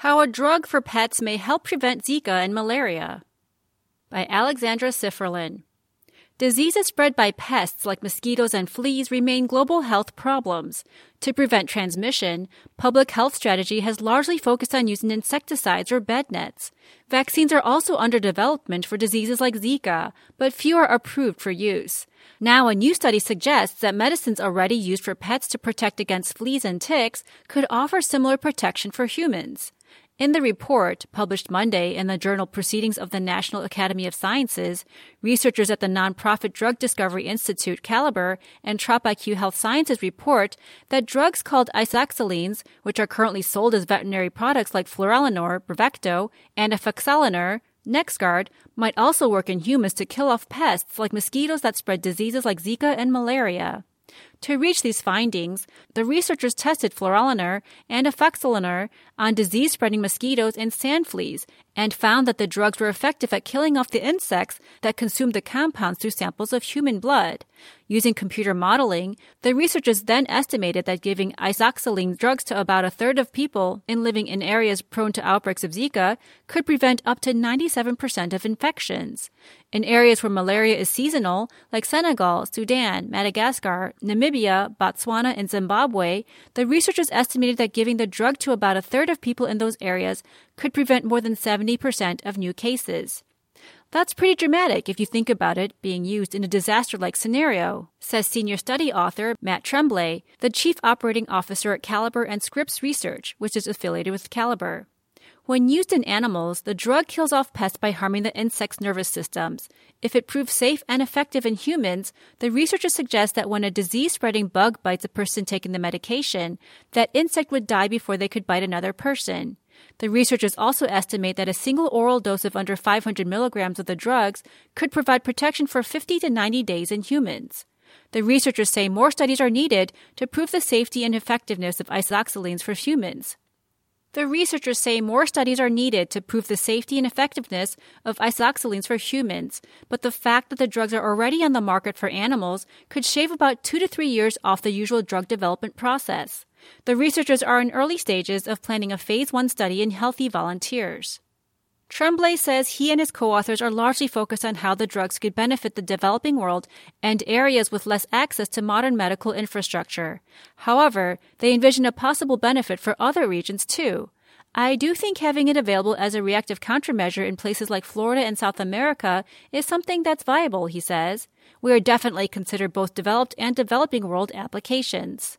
How a Drug for Pets May Help Prevent Zika and Malaria by Alexandra Sifferlin. Diseases spread by pests like mosquitoes and fleas remain global health problems. To prevent transmission, public health strategy has largely focused on using insecticides or bed nets. Vaccines are also under development for diseases like Zika, but few are approved for use. Now, a new study suggests that medicines already used for pets to protect against fleas and ticks could offer similar protection for humans. In the report, published Monday in the journal Proceedings of the National Academy of Sciences, researchers at the nonprofit Drug Discovery Institute Caliber and TropIQ Health Sciences report that drugs called isoxazolines, which are currently sold as veterinary products like Fluorolenor, Bravecto, and Afaxalinor, NexGard, might also work in humans to kill off pests like mosquitoes that spread diseases like Zika and malaria. To reach these findings, the researchers tested Fluorolenor and Afaxalinor on disease-spreading mosquitoes and sand fleas and found that the drugs were effective at killing off the insects that consumed the compounds through samples of human blood. Using computer modeling, the researchers then estimated that giving isoxazoline drugs to about a third of people living in areas prone to outbreaks of Zika could prevent up to 97% of infections. In areas where malaria is seasonal, like Senegal, Sudan, Madagascar, Namibia, Botswana, and Zimbabwe, the researchers estimated that giving the drug to about a third of people in those areas could prevent more than 70% of new cases. That's pretty dramatic if you think about it being used in a disaster-like scenario, says senior study author Matt Tremblay, the chief operating officer at Caliber and Scripps Research, which is affiliated with Caliber. When used in animals, the drug kills off pests by harming the insect's nervous systems. If it proves safe and effective in humans, the researchers suggest that when a disease-spreading bug bites a person taking the medication, that insect would die before they could bite another person. The researchers also estimate that a single oral dose of under 500 milligrams of the drugs could provide protection for 50 to 90 days in humans. The researchers say more studies are needed to prove the safety and effectiveness of isoxazolines for humans. The researchers say more studies are needed to prove the safety and effectiveness of isoxazolines for humans, but the fact that the drugs are already on the market for animals could shave about 2 to 3 years off the usual drug development process. The researchers are in early stages of planning a phase 1 study in healthy volunteers. Tremblay says he and his co-authors are largely focused on how the drugs could benefit the developing world and areas with less access to modern medical infrastructure. However, they envision a possible benefit for other regions too. I do think having it available as a reactive countermeasure in places like Florida and South America is something that's viable, he says. We are definitely consider both developed and developing world applications.